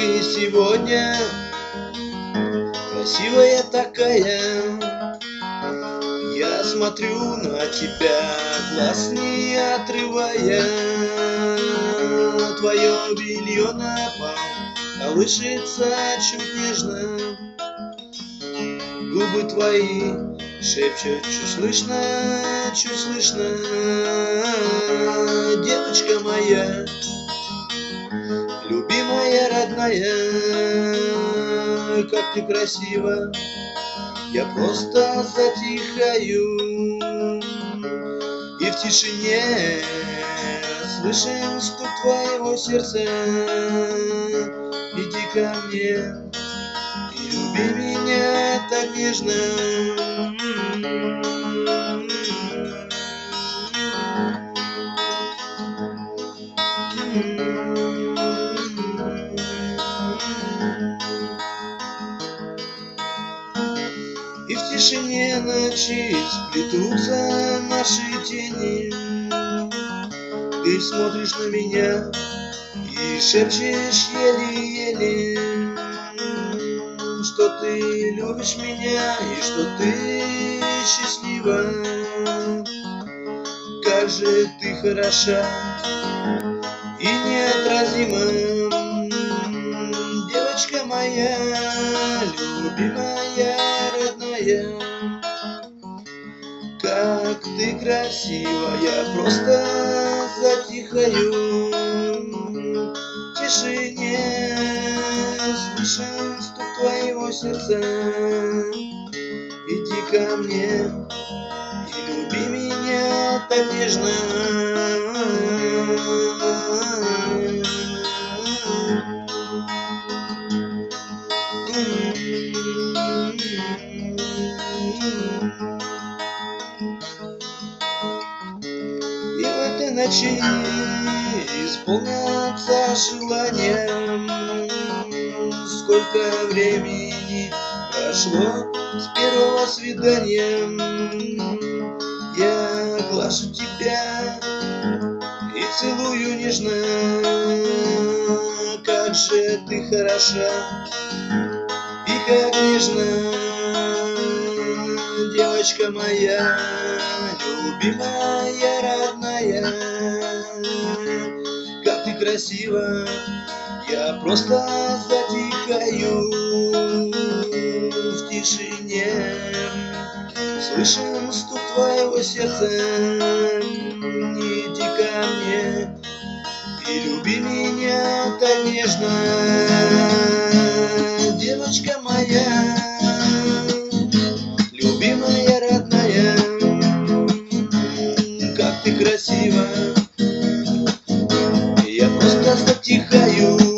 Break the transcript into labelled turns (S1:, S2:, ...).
S1: Ты сегодня красивая такая. Я смотрю на тебя, глаз не отрывая. Твое белье на пол колышется чуть нежно. Губы твои шепчут чуть слышно. Девочка моя, любимая, родная, как ты красива, я просто затихаю. И в тишине слышим стук твоего сердца. Иди ко мне и люби меня так нежно. И в тишине ночи сплетутся наши тени. Ты смотришь на меня и шепчешь еле-еле, что ты любишь меня и что ты счастлива. Как же ты хороша и неотразима, девочка моя, любимая, родная. Как ты красива, я просто затихаю. В тишине слышен стук твоего сердца. Иди ко мне и люби меня так нежно. И в этой ночи исполнятся желания. Сколько времени прошло с первого свидания. Я глажу тебя и целую нежно. Как же ты хороша и как нежна, девочка моя, любимая, родная. Как ты красива, я просто затихаю. В тишине слышим стук твоего сердца. Иди ко мне и люби меня так нежно, девочка моя, любимая, родная. Как ты красива, я просто затихаю.